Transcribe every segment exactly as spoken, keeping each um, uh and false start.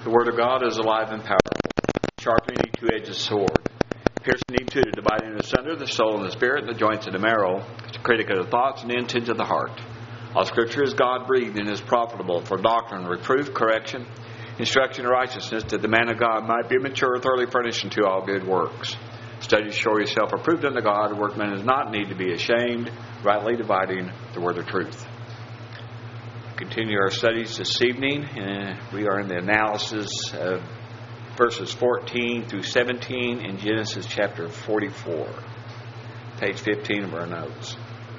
The Word of God is alive and powerful, sharpening a two-edged sword, piercing into to dividing asunder the soul and the spirit and the joints and the marrow, to critic of the thoughts and intents of the heart. All Scripture is God-breathed and is profitable for doctrine, reproof, correction, instruction in righteousness, that the man of God might be mature, thoroughly furnished unto all good works. Study to show yourself approved unto God. A workman does not need to be ashamed, rightly dividing the word of truth. Continue our studies this evening. Uh, we are in the analysis of verses fourteen through seventeen in Genesis chapter forty-four, page fifteen of our notes.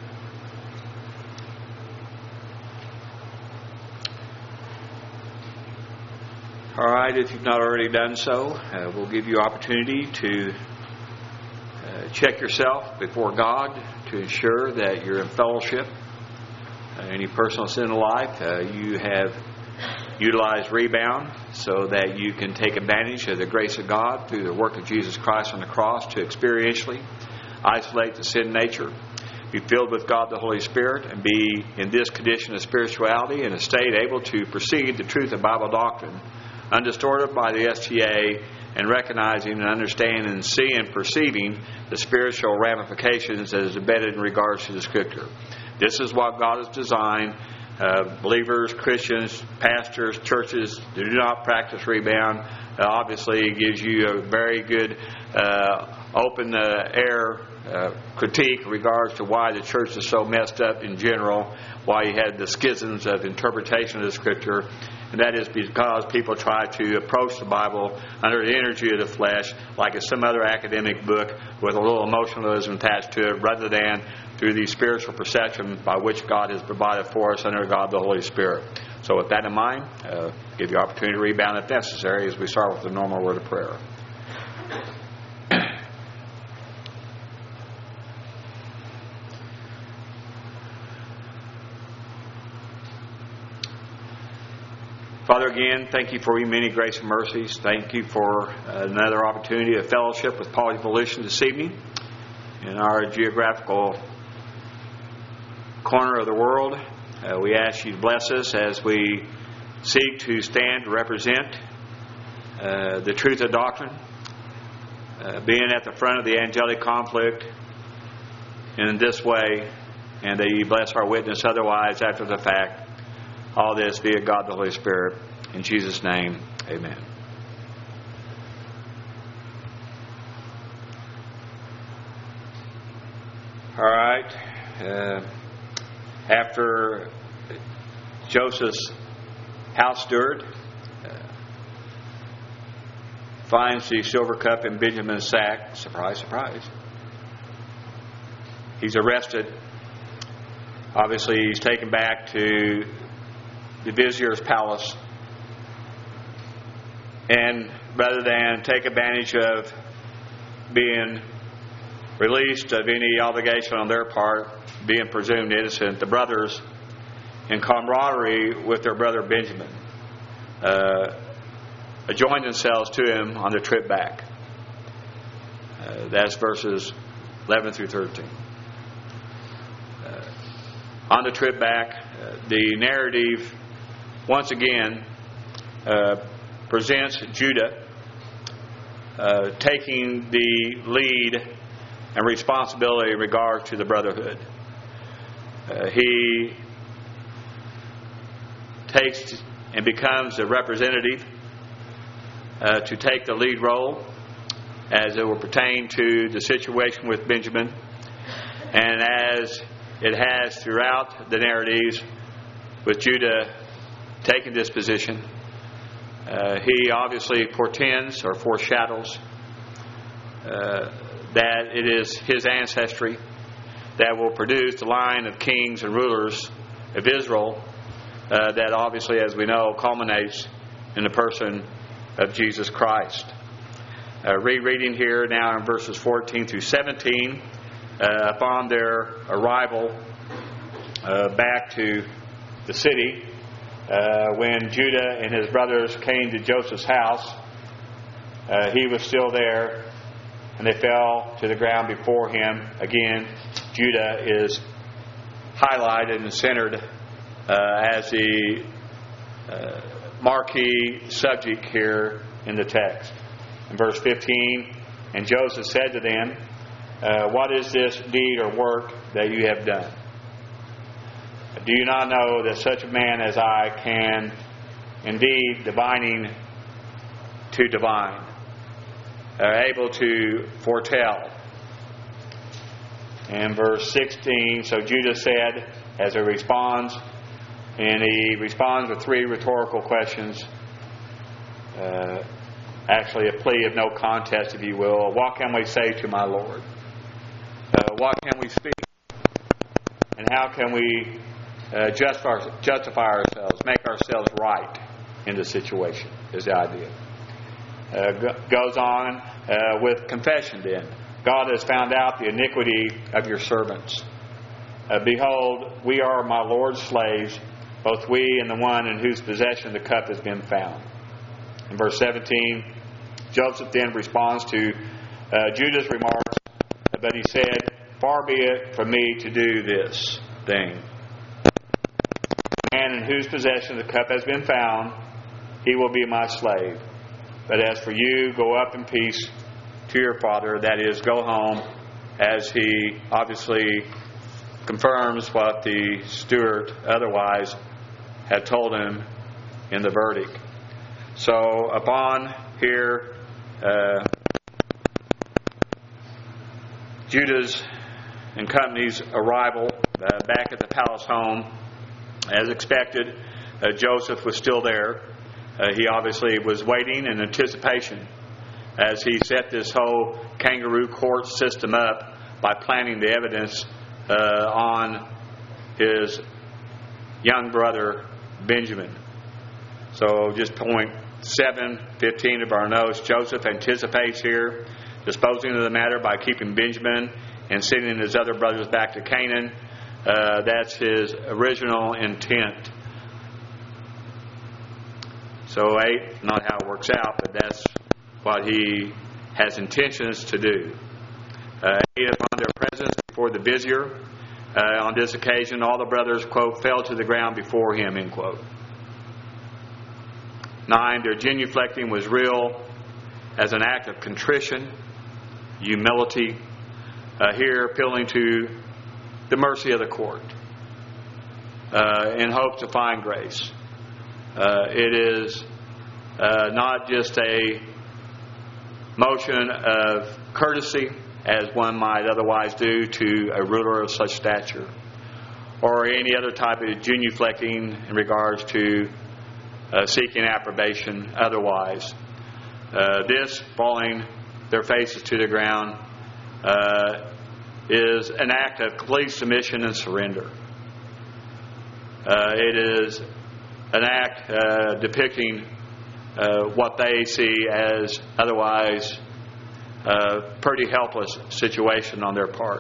All right, if you've not already done so, uh, we'll give you opportunity to uh, check yourself before God to ensure that you're in fellowship. Uh, any personal sin in life, uh, you have utilized rebound so that you can take advantage of the grace of God through the work of Jesus Christ on the cross to experientially isolate the sin nature, be filled with God the Holy Spirit, and be in this condition of spirituality in a state able to perceive the truth of Bible doctrine undistorted by the S T A, and recognizing and understanding and seeing, perceiving the spiritual ramifications that is embedded in regards to the Scripture. This is what God has designed. Uh, believers, Christians, pastors, churches do not practice rebound. Uh, obviously, it gives you a very good uh, open uh, air uh, critique in regards to why the church is so messed up in general, why you had the schisms of interpretation of the Scripture. And that is because people try to approach the Bible under the energy of the flesh, like it's some other academic book with a little emotionalism attached to it, rather than through the spiritual perception by which God has provided for us under God the Holy Spirit. So with that in mind, uh, give you opportunity to rebound if necessary as we start with the normal word of prayer. Father, again, thank you for your many grace and mercies. Thank you for another opportunity of fellowship with Paul's Volition this evening in our geographical corner of the world. Uh, we ask you to bless us as we seek to stand to represent uh, the truth of doctrine, uh, being at the front of the angelic conflict in this way, and that you bless our witness otherwise after the fact. All this via God the Holy Spirit. In Jesus' name, amen. All right. Uh, after Joseph's house steward uh, finds the silver cup in Benjamin's sack, surprise, surprise, he's arrested. Obviously, he's taken back to the vizier's palace, and rather than take advantage of being released of any obligation on their part, being presumed innocent, the brothers, in camaraderie with their brother Benjamin, uh, joined themselves to him on the trip back. Uh, that's verses eleven through thirteen. Uh, on the trip back, uh, the narrative once again uh, presents Judah uh, taking the lead and responsibility in regard to the brotherhood. Uh, he takes and becomes a representative uh, to take the lead role as it will pertain to the situation with Benjamin, and as it has throughout the narratives with Judah taking this position. Uh, he obviously portends or foreshadows uh, that it is his ancestry that will produce the line of kings and rulers of Israel uh, that obviously, as we know, culminates in the person of Jesus Christ. Uh, rereading here now in verses fourteen through seventeen, uh, upon their arrival uh, back to the city, Uh, when Judah and his brothers came to Joseph's house, uh, he was still there, and they fell to the ground before him. Again, Judah is highlighted and centered uh, as the uh, marquee subject here in the text. In verse fifteen, and Joseph said to them, uh, what is this deed or work that you have done? Do you not know that such a man as I can indeed divining to divine, are able to foretell? In verse sixteen, so Judah said, as he responds, and he responds with three rhetorical questions, uh, actually a plea of no contest, if you will. What can we say to my Lord? Uh, what can we speak? And how can we uh, justify, justify ourselves, make ourselves right in the situation, is the idea. Uh, goes on uh, with confession then. God has found out the iniquity of your servants. Uh, Behold, we are my Lord's slaves, both we and the one in whose possession the cup has been found. In verse seventeen, Joseph then responds to uh, Judah's remarks, but he said, far be it from me to do this thing. The man in whose possession the cup has been found, he will be my slave. But as for you, go up in peace to your father, that is, go home, as he obviously confirms what the steward otherwise had told him in the verdict. So upon here, uh, Judah's and company's arrival uh, back at the palace home, as expected, uh, Joseph was still there. Uh, he obviously was waiting in anticipation as he set this whole kangaroo court system up by planning the evidence uh, on his young brother Benjamin. So just point seven, fifteen of our notes, Joseph anticipates here disposing of the matter by keeping Benjamin and sending his other brothers back to Canaan. Uh, that's his original intent. So eight, not how it works out, but that's what he has intentions to do. Uh, eight, upon their presence before the vizier, uh, on this occasion all the brothers, quote, fell to the ground before him, end quote. Nine, their genuflecting was real as an act of contrition, humility, uh, here appealing to the mercy of the court uh, in hopes to find grace. Uh, it is uh, not just a motion of courtesy, as one might otherwise do to a ruler of such stature, or any other type of genuflecting in regards to uh, seeking approbation otherwise. Uh, this, falling their faces to the ground, uh, is an act of complete submission and surrender. Uh, it is an act uh, depicting uh, what they see as otherwise a pretty helpless situation on their part.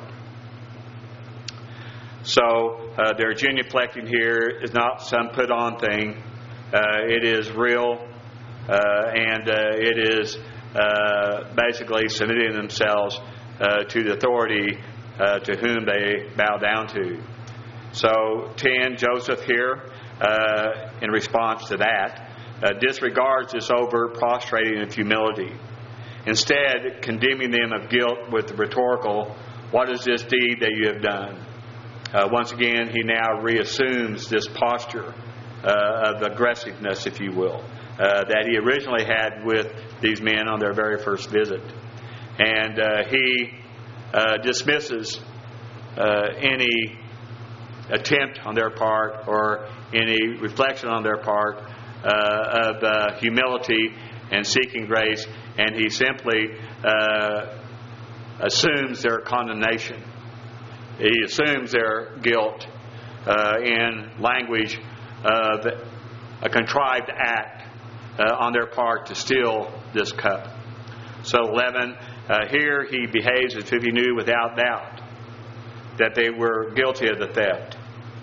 So uh, their genuflecting here is not some put on thing. Uh, it is real, uh, and uh, it is uh, basically submitting themselves uh, to the authority uh, to whom they bow down to. So ten, Joseph here, uh, in response to that, uh, disregards this overt prostrating of humility, instead condemning them of guilt with the rhetorical, what is this deed that you have done? Uh, once again, he now reassumes this posture uh, of aggressiveness, if you will, uh, that he originally had with these men on their very first visit. And uh, he uh, dismisses uh, any attempt on their part or any reflection on their part uh, of uh, humility and seeking grace, and he simply uh, assumes their condemnation. He assumes their guilt uh, in language of a contrived act uh, on their part to steal this cup. So eleven, uh, here he behaves as if he knew without doubt that they were guilty of the theft.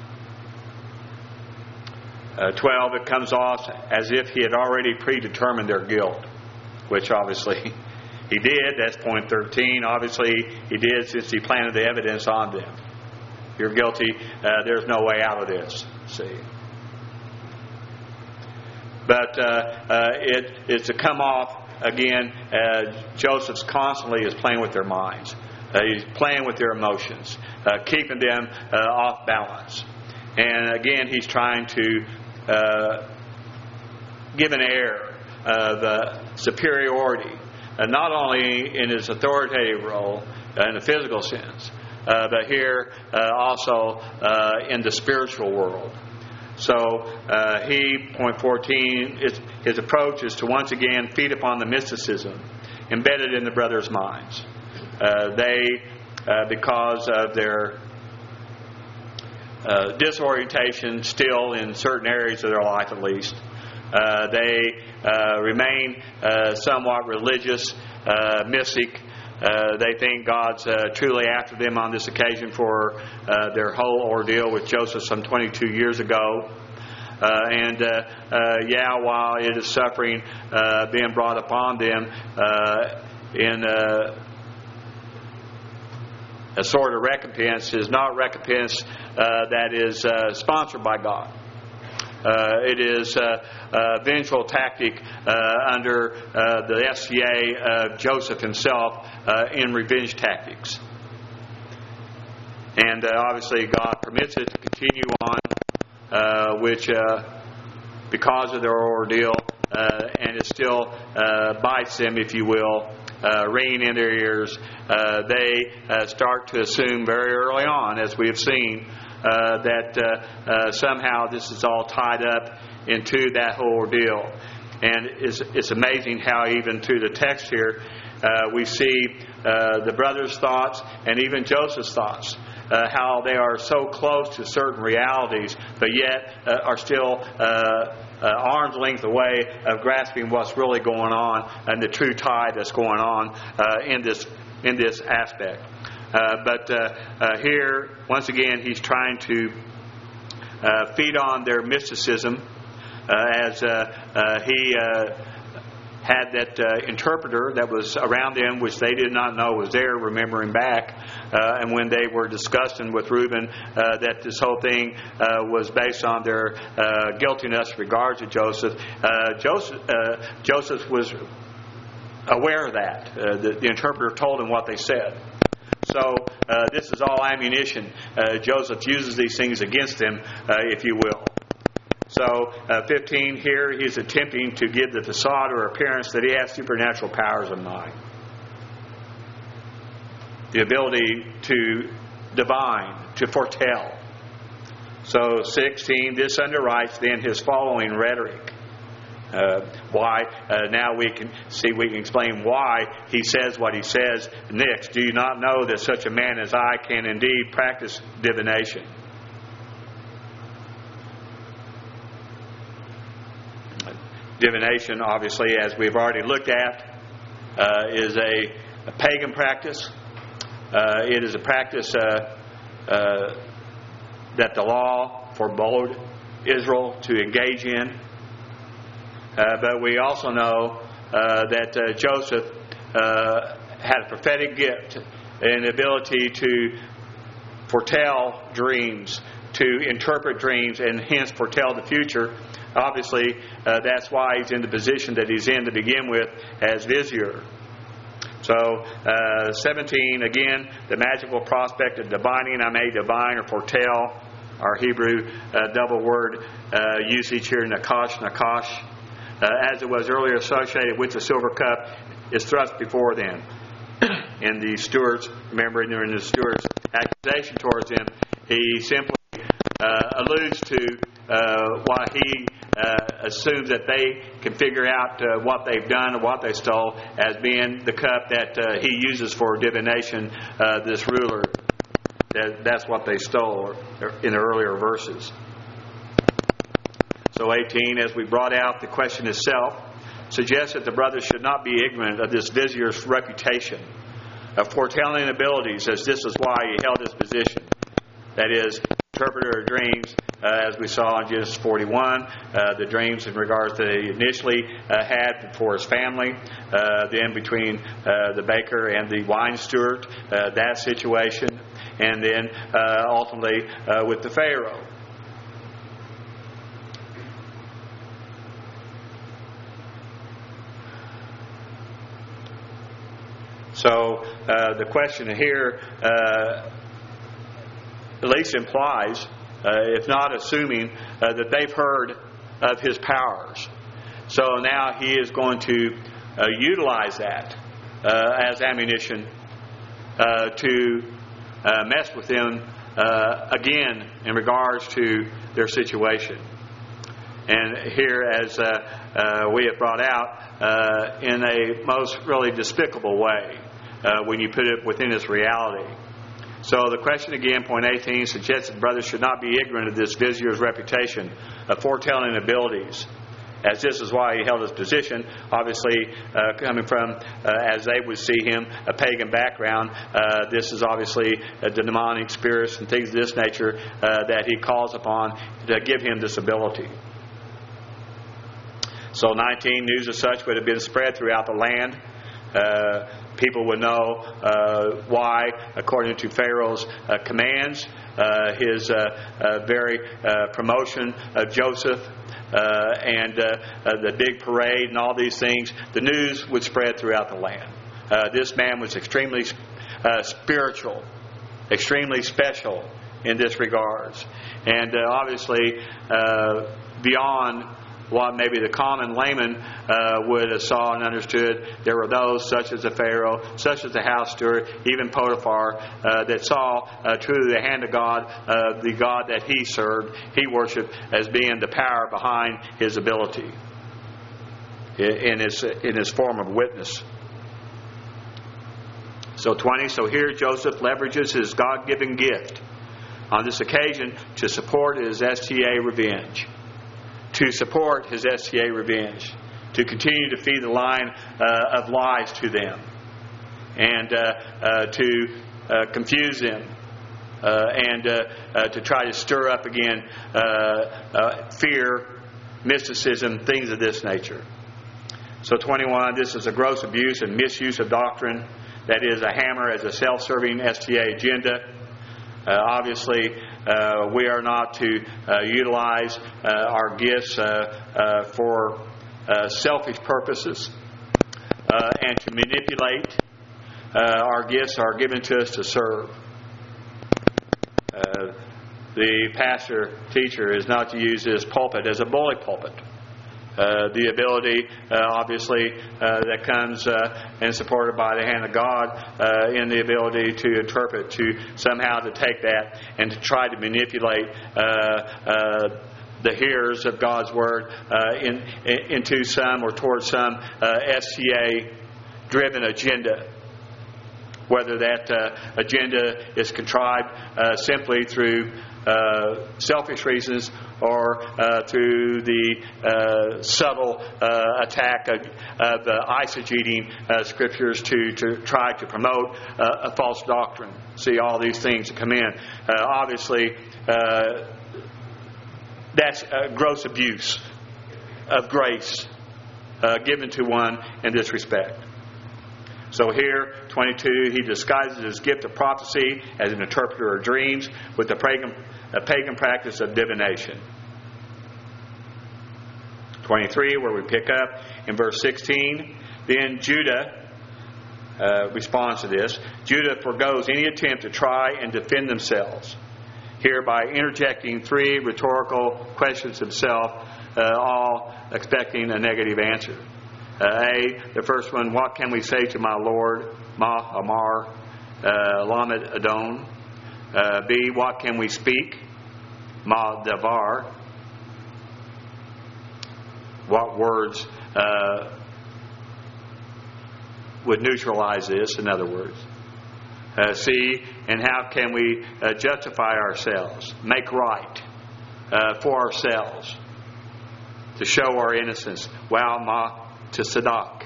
Uh, twelve, it comes off as if he had already predetermined their guilt, which obviously he did. That's point thirteen. Obviously he did, since he planted the evidence on them. You're guilty. Uh, there's no way out of this. See. But uh, uh, it is to come off again. Uh, Joseph's constantly is playing with their minds. Uh, he's playing with their emotions, uh, keeping them uh, off balance. And again, he's trying to uh, give an air of uh, superiority, uh, not only in his authoritative role uh, in the physical sense, uh, but here uh, also uh, in the spiritual world. So uh, he, point fourteen, is, his approach is to once again feed upon the mysticism embedded in the brothers' minds. Uh, they, uh, because of their uh, disorientation still in certain areas of their life at least, uh, they uh, remain uh, somewhat religious, uh, mystic. Uh, they think God's uh, truly after them on this occasion for uh, their whole ordeal with Joseph some twenty-two years ago. Uh, and, uh, uh, yeah, while it is suffering uh, being brought upon them uh, in uh, a sort of recompense, is not recompense uh, that is uh, sponsored by God. Uh, it is uh, a vengeful tactic uh, under uh, the S C A of Joseph himself uh, in revenge tactics. And uh, obviously God permits it to continue on, uh, which uh, because of their ordeal, uh, and it still uh, bites them, if you will, uh, ringing in their ears, uh, they uh, start to assume very early on, as we have seen, Uh, that uh, uh, somehow this is all tied up into that whole ordeal. And it's, it's amazing how even through the text here uh, we see uh, the brothers' thoughts and even Joseph's thoughts, uh, how they are so close to certain realities, but yet uh, are still uh, uh, arm's length away of grasping what's really going on and the true tide that's going on uh, in this in this aspect. Uh, but uh, uh, here, once again, he's trying to uh, feed on their mysticism uh, as uh, uh, he uh, had that uh, interpreter that was around them, which they did not know was there, remembering back. Uh, and when they were discussing with Reuben uh, that this whole thing uh, was based on their uh, guiltiness in regards to Joseph, uh, Joseph, uh, Joseph was aware of that. Uh, the, the interpreter told him what they said. So uh, this is all ammunition. Uh, Joseph uses these things against them, uh, if you will. So uh, fifteen, here he's attempting to give the facade or appearance that he has supernatural powers of mind. The ability to divine, to foretell. So sixteen, this underwrites then his following rhetoric. Uh, why? Uh, now we can see, we can explain why he says what he says next. Do you not know that such a man as I can indeed practice divination? Divination, obviously, as we've already looked at, uh, is a, a pagan practice. Uh, it is a practice uh, uh, that the law forbade Israel to engage in. Uh, but we also know uh, that uh, Joseph uh, had a prophetic gift and ability to foretell dreams, to interpret dreams, and hence foretell the future. Obviously, uh, that's why he's in the position that he's in to begin with as vizier. So, uh, seventeen, again, the magical prospect of divining. I may divine or foretell. Our Hebrew uh, double word uh, usage here, nakash, nakash. Uh, as it was earlier associated with the silver cup, is thrust before them. And the stewards, remember, in the stewards' accusation towards them, he simply uh, alludes to uh, what he uh, assumes that they can figure out uh, what they've done or what they stole as being the cup that uh, he uses for divination, uh, this ruler. That, that's what they stole in the earlier verses. So eighteen, as we brought out, the question itself suggests that the brothers should not be ignorant of this vizier's reputation of foretelling abilities, as this is why he held his position. That is, interpreter of dreams, uh, as we saw in Genesis forty-one, uh, the dreams in regards to he initially uh, had for his family, uh, then between uh, the baker and the wine steward, uh, that situation, and then uh, ultimately uh, with the Pharaoh. So uh, the question here uh, at least implies, uh, if not assuming, uh, that they've heard of his powers. So now he is going to uh, utilize that uh, as ammunition uh, to uh, mess with them uh, again in regards to their situation. And here, as uh, uh, we have brought out, uh, in a most really despicable way uh, when you put it within its reality. So the question again, point eighteen, suggests that brothers should not be ignorant of this visier's reputation of foretelling abilities, as this is why he held his position, obviously uh, coming from, uh, as they would see him, a pagan background. Uh, this is obviously uh, the demonic spirits and things of this nature uh, that he calls upon to give him this ability. So nineteen, news as such would have been spread throughout the land. Uh, people would know uh, why, according to Pharaoh's uh, commands, uh, his uh, uh, very uh, promotion of Joseph, uh, and uh, uh, the big parade and all these things, the news would spread throughout the land. Uh, this man was extremely uh, spiritual, extremely special in this regards. And uh, obviously, uh, beyond what maybe the common layman uh, would have saw and understood, there were those such as the Pharaoh, such as the house steward, even Potiphar, uh, that saw uh, truly the hand of God, uh, the God that he served, he worshipped, as being the power behind his ability in his, in his form of witness. So twenty, so here Joseph leverages his God-given gift on this occasion to support his S T A revenge. To support his S T A revenge, to continue to feed the line uh, of lies to them, and uh, uh, to uh, confuse them, uh, and uh, uh, to try to stir up again uh, uh, fear, mysticism, things of this nature. So twenty-one, this is a gross abuse and misuse of doctrine that is a hammer as a self-serving S T A agenda. Uh, obviously, uh, we are not to uh, utilize uh, our gifts uh, uh, for uh, selfish purposes uh, and to manipulate. Uh, our gifts are given to us to serve. Uh, the pastor, teacher, is not to use this pulpit as a bully pulpit. Uh, the ability, uh, obviously, uh, that comes uh, and supported by the hand of God uh, in the ability to interpret, to somehow to take that and to try to manipulate uh, uh, the hearers of God's Word uh, in, in, into some or towards some uh, S T A-driven agenda. Whether that uh, agenda is contrived uh, simply through uh, selfish reasons or uh, through the uh, subtle uh, attack of, of the eisegeting uh, scriptures to, to try to promote uh, a false doctrine. See all these things that come in. Uh, obviously, uh, that's a gross abuse of grace uh, given to one in this respect. So here, twenty-two, he disguises his gift of prophecy as an interpreter of dreams with the pagan, a pagan practice of divination. twenty-three, where we pick up in verse sixteen, then Judah uh, responds to this. Judah forgoes any attempt to try and defend themselves here by interjecting three rhetorical questions himself, uh, all expecting a negative answer. Uh, A, the first one, what can we say to my Lord, Ma Amar, uh, Lamed Adon? Uh, B, what can we speak, Ma Davar? What words uh, would neutralize this, in other words? Uh, C, and how can we uh, justify ourselves, make right uh, for ourselves, to show our innocence? Wow, Ma to Sadak.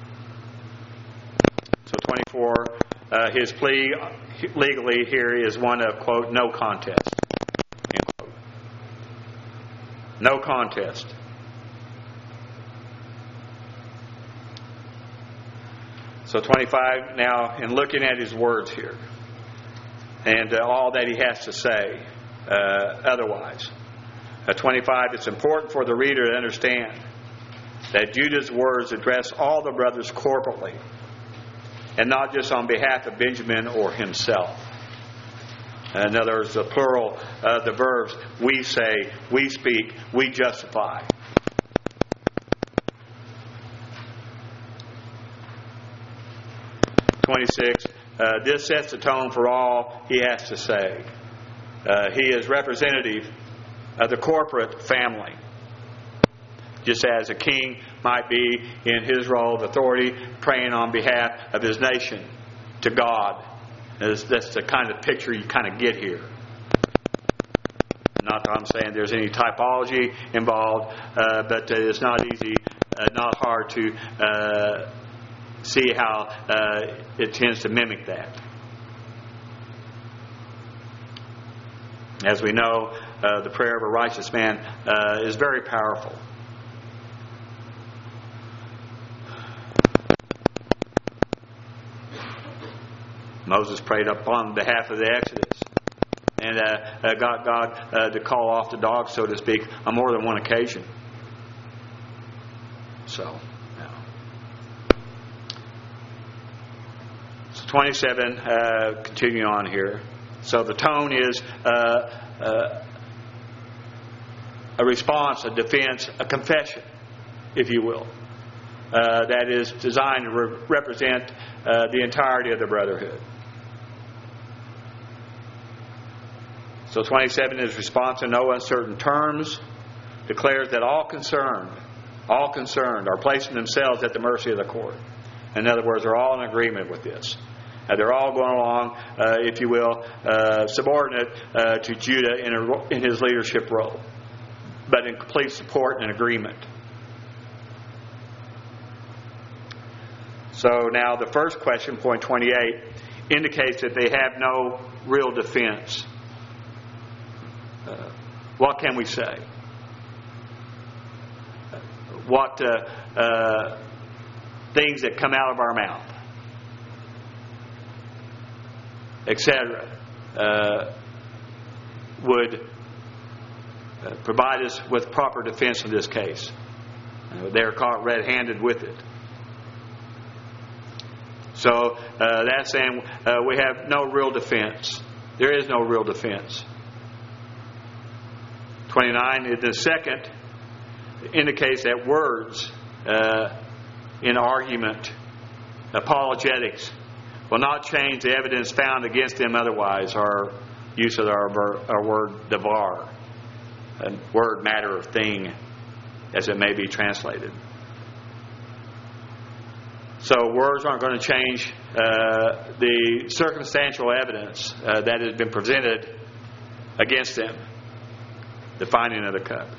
So twenty-four, uh, his plea legally here is one of, quote, no contest, end quote. No contest. So twenty-five, now in looking at his words here and uh, all that he has to say uh, otherwise. Uh, twenty-five, it's important for the reader to understand that Judah's words address all the brothers corporately. and not just on behalf of Benjamin or himself. In other words, the plural, uh, the verbs, we say, we speak, we justify. twenty-six, uh, this sets the tone for all he has to say. Uh, he is representative of the corporate family, just as a king might be in his role of authority, praying on behalf of his nation to God. That's, that's the kind of picture you kind of get here. Not that I'm saying there's any typology involved, uh, but it's not easy, uh, not hard to uh, see how uh, it tends to mimic that. As we know, uh, the prayer of a righteous man uh, is very powerful. Moses prayed upon behalf of the Exodus and uh, uh, got God uh, to call off the dogs, so to speak, on more than one occasion. So, yeah. So twenty-seven, uh, continuing on here. So the tone is uh, uh, a response, a defense, a confession, if you will, uh, that is designed to re- represent uh, the entirety of the brotherhood. So twenty-seven is response in no uncertain terms, declares that all concerned, all concerned are placing themselves at the mercy of the court. In other words, they're all in agreement with this. Uh, they're all going along, uh, if you will, uh, subordinate uh, to Judah in, a, in his leadership role, but in complete support and agreement. So now the first question, point twenty-eight, indicates that they have no real defense. Uh, what can we say? What uh, uh, things that come out of our mouth, et cetera, uh, would uh, provide us with proper defense in this case? Uh, they're caught red-handed with it. So uh, that's saying uh, we have no real defense. There is no real defense. twenty-nine, the second indicates that words uh, in argument, apologetics, will not change the evidence found against them otherwise. Our use of our, our word devar, a word, matter, or thing, as it may be translated. So words aren't going to change uh, the circumstantial evidence uh, that has been presented against them. The finding of the cup.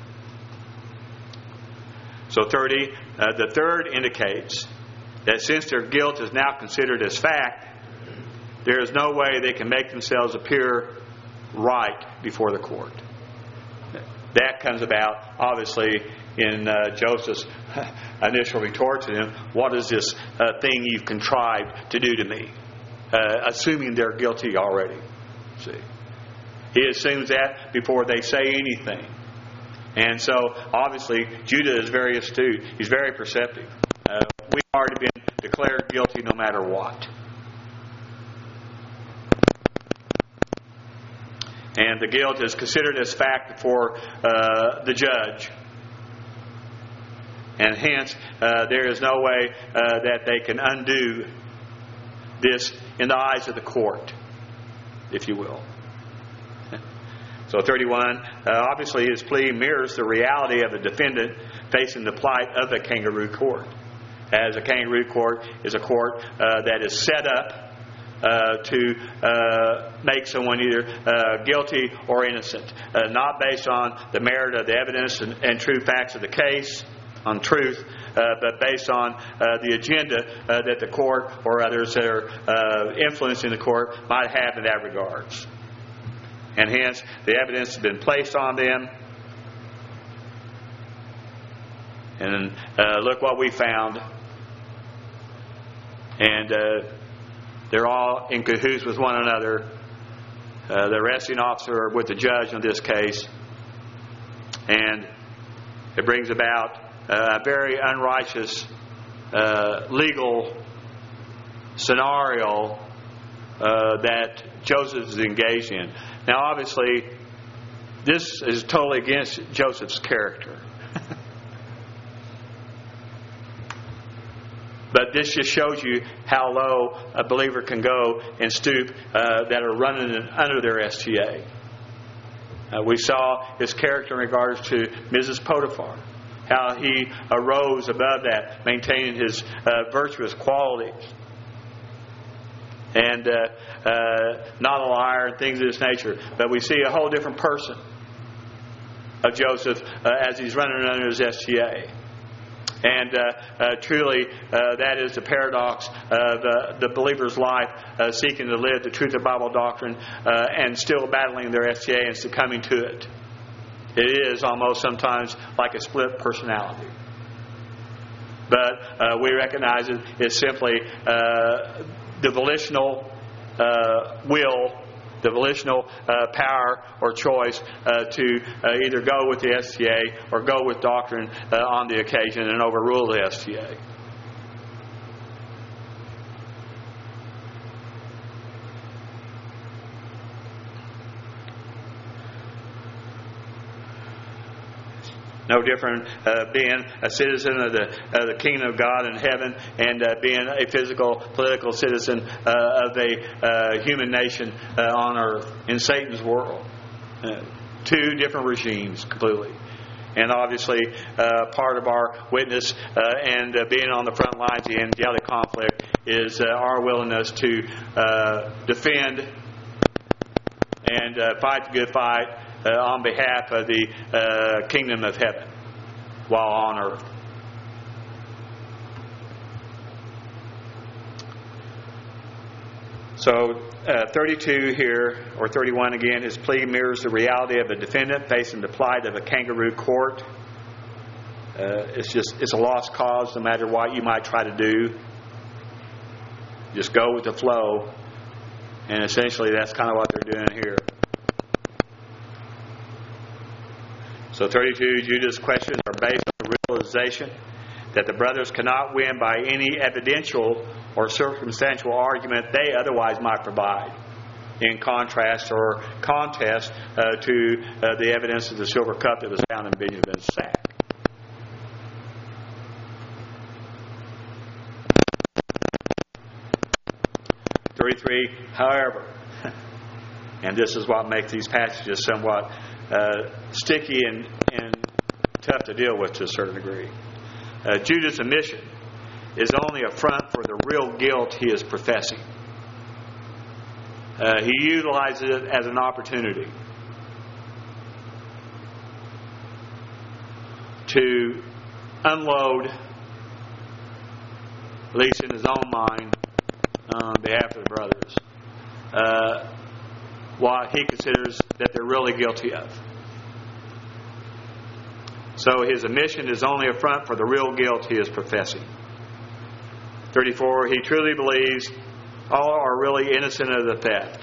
So thirty, uh, the third indicates that since their guilt is now considered as fact, there is no way they can make themselves appear right before the court. That comes about, obviously, in uh, Joseph's initial retort to them, what is this uh, thing you've contrived to do to me? Uh, assuming they're guilty already. See? He assumes that before they say anything. And so, obviously, Judah is very astute. He's very perceptive. Uh, we've already been declared guilty no matter what. And the guilt is considered as fact before uh, the judge. And hence, uh, there is no way uh, that they can undo this in the eyes of the court, if you will. So thirty-one, uh, obviously his plea mirrors the reality of the defendant facing the plight of the kangaroo court. As a kangaroo court is a court uh, that is set up uh, to uh, make someone either uh, guilty or innocent, uh, not based on the merit of the evidence and, and true facts of the case, on truth, uh, but based on uh, the agenda uh, that the court or others that are uh, influencing the court might have in that regards. And hence, the evidence has been placed on them. And uh, look what we found. And uh, they're all in cahoots with one another. Uh, the arresting officer with the judge in this case. And it brings about a very unrighteous uh, legal scenario uh, that Joseph is engaged in. Now, obviously, this is totally against Joseph's character. But this just shows you how low a believer can go and stoop uh, that are running under their S T A. Uh, we saw his character in regards to Missus Potiphar, how he arose above that, maintaining his uh, virtuous qualities. And uh, uh, not a liar and things of this nature. But we see a whole different person of Joseph uh, as he's running under his S T A. And uh, uh, truly, uh, that is the paradox of uh, the believer's life, uh, seeking to live the truth of Bible doctrine uh, and still battling their S T A and succumbing to it. It is almost sometimes like a split personality. But uh, we recognize it is simply uh, the volitional uh, will, the volitional uh, power or choice uh, to uh, either go with the S T A or go with doctrine uh, on the occasion and overrule the S T A. No different uh, being a citizen of the uh, the kingdom of God in heaven and uh, being a physical, political citizen uh, of a uh, human nation uh, on earth in Satan's world. Uh, two different regimes completely. And obviously, uh, part of our witness uh, and uh, being on the front lines of the angelic conflict is uh, our willingness to uh, defend and uh, fight the good fight Uh, on behalf of the uh, kingdom of heaven while on earth. So uh, thirty-two here, or thirty-one again, his plea mirrors the reality of a defendant facing the plight of a kangaroo court. Uh, it's just it's a lost cause no matter what you might try to do. Just go with the flow. And essentially that's kind of what they're doing here. So thirty-two, Judah's questions are based on the realization that the brothers cannot win by any evidential or circumstantial argument they otherwise might provide, in contrast or contest uh, to uh, the evidence of the silver cup that was found in Benjamin's sack. thirty-three, however, and this is what makes these passages somewhat Uh, sticky and, and tough to deal with to a certain degree. Uh, Judah's admission is only a front for the real guilt he is professing. Uh, he utilizes it as an opportunity to unload, at least in his own mind, on behalf of the brothers, uh, what he considers that they're really guilty of. So his admission is only a front for the real guilt he is professing. thirty-four, he truly believes all are really innocent of the theft,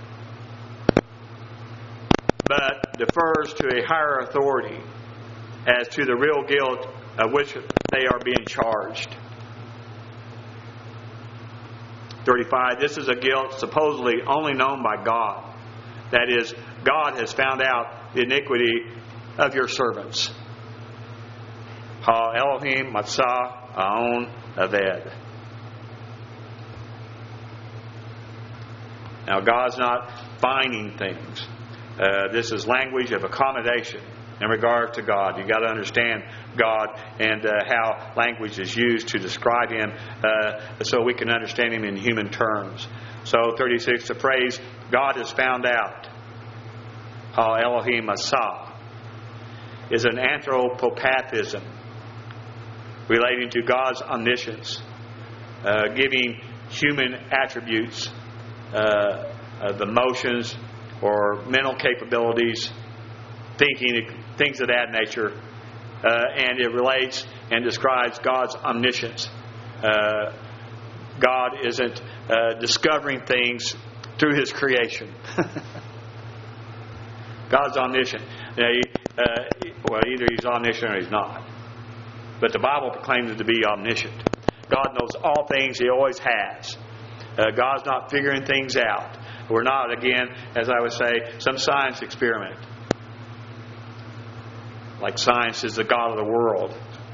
but defers to a higher authority as to the real guilt of which they are being charged. thirty-five, this is a guilt supposedly only known by God. That is, God has found out the iniquity of your servants. Ha Elohim Matzah Aon Aved. Now, God's not finding things. Uh, this is language of accommodation in regard to God. You've got to understand God and uh, how language is used to describe Him uh, so we can understand Him in human terms. So, thirty-six, the phrase, God has found out, Ha Elohim Matzah, is an anthropopathism relating to God's omniscience, uh, giving human attributes, uh, of emotions or mental capabilities, thinking, things of that nature, uh, and it relates and describes God's omniscience. Uh, God isn't uh, discovering things through His creation. God's omniscient. You know, he, uh, well, either He's omniscient or He's not. But the Bible proclaims Him to be omniscient. God knows all things. He always has. Uh, God's not figuring things out. We're not, again, as I would say, some science experiment. Like science is the God of the world.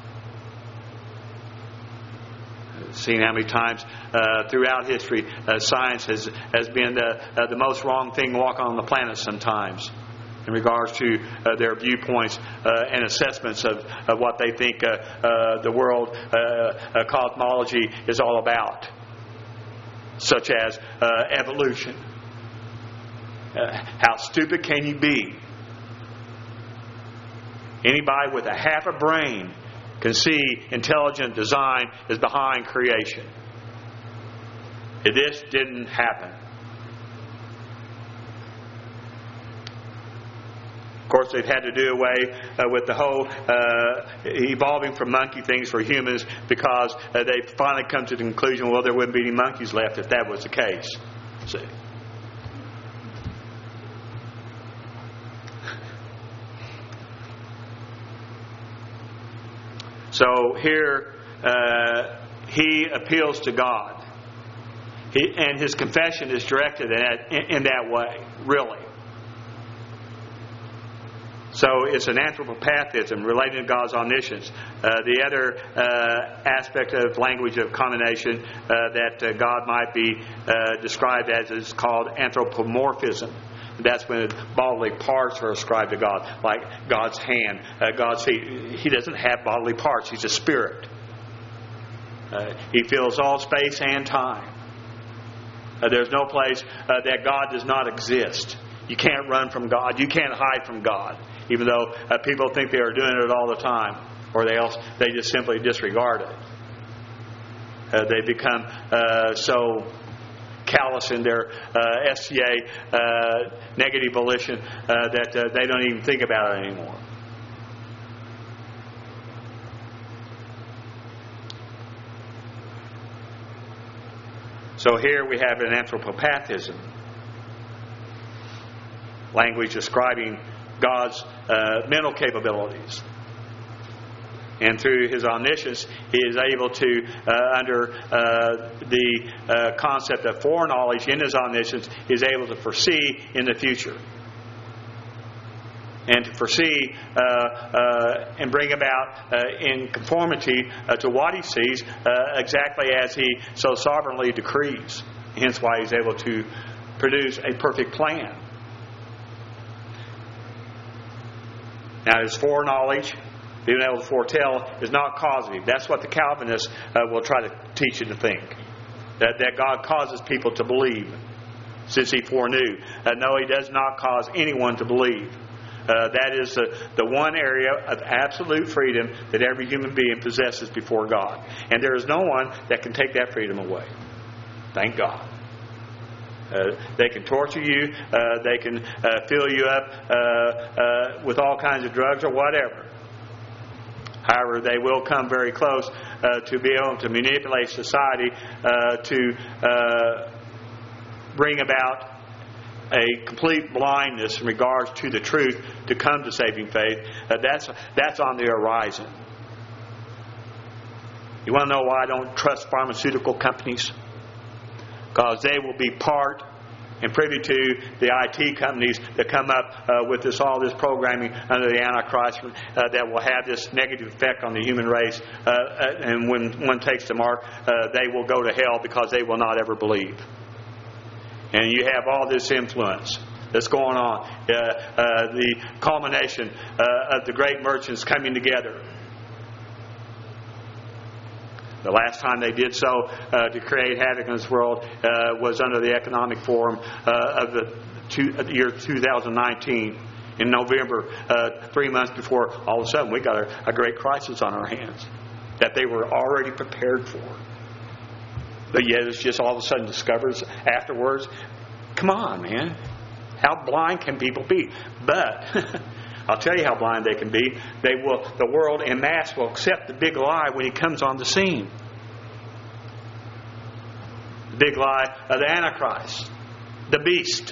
Seen how many times uh, throughout history uh, science has has been the, uh, the most wrong thing walking on the planet sometimes in regards to uh, their viewpoints uh, and assessments of, of what they think uh, uh, the world uh, uh, cosmology is all about, such as uh, evolution. Uh, how stupid can you be? Anybody with a half a brain can see intelligent design is behind creation. This didn't happen. Of course, they've had to do away uh, with the whole uh, evolving from monkey things for humans because uh, they finally come to the conclusion, well, there wouldn't be any monkeys left if that was the case. See? So here, uh, he appeals to God. He, and his confession is directed in that, in, in that way, really. So it's an anthropopathism relating to God's omniscience. Uh, the other uh, aspect of language of combination uh, that uh, God might be uh, described as is called anthropomorphism. That's when bodily parts are ascribed to God, like God's hand, uh, God's feet. He doesn't have bodily parts. He's a spirit. Uh, he fills all space and time. Uh, there's no place uh, that God does not exist. You can't run from God. You can't hide from God, even though uh, people think they are doing it all the time, or they else they just simply disregard it. Uh, they become uh, so callous in their uh, S C A uh, negative volition uh, that uh, they don't even think about it anymore. So here we have an anthropopathism, language describing God's uh, mental capabilities. And through His omniscience, He is able to, uh, under uh, the uh, concept of foreknowledge in His omniscience, He is able to foresee in the future. And to foresee uh, uh, and bring about uh, in conformity uh, to what He sees uh, exactly as He so sovereignly decrees. Hence why He's able to produce a perfect plan. Now, His foreknowledge, being able to foretell, is not causative. That's what the Calvinists uh, will try to teach you to think. That, that God causes people to believe, since He foreknew. Uh, no, He does not cause anyone to believe. Uh, that is the, the one area of absolute freedom that every human being possesses before God. And there is no one that can take that freedom away. Thank God. Uh, they can torture you. Uh, they can uh, fill you up uh, uh, with all kinds of drugs or whatever. However, they will come very close uh, to be able to manipulate society uh, to uh, bring about a complete blindness in regards to the truth to come to saving faith. Uh, that's that's on the horizon. You want to know why I don't trust pharmaceutical companies? Because they will be part and privy to the I T companies that come up uh, with this all this programming under the Antichrist uh, that will have this negative effect on the human race. Uh, and when one takes the mark, uh, they will go to hell because they will not ever believe. And you have all this influence that's going on. Uh, uh, the culmination uh, of the great merchants coming together. The last time they did so uh, to create havoc in this world uh, was under the Economic Forum uh, of the, two, uh, the year two thousand nineteen. In November, uh, three months before, all of a sudden we got a, a great crisis on our hands that they were already prepared for. But yet it's just all of a sudden discovered afterwards. Come on, man. How blind can people be? But I'll tell you how blind they can be. They will. The world en masse will accept the big lie when he comes on the scene. The big lie of the Antichrist, the beast,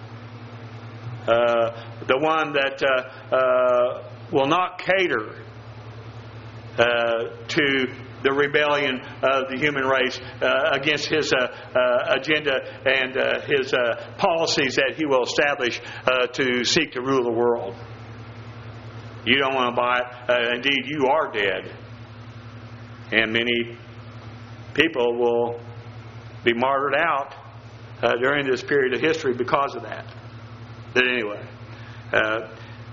uh, the one that uh, uh, will not cater uh, to the rebellion of the human race uh, against His uh, uh, agenda and uh, His uh, policies that He will establish uh, to seek to rule the world. You don't want to buy it. Uh, indeed, you are dead. And many people will be martyred out uh, during this period of history because of that. But anyway, uh,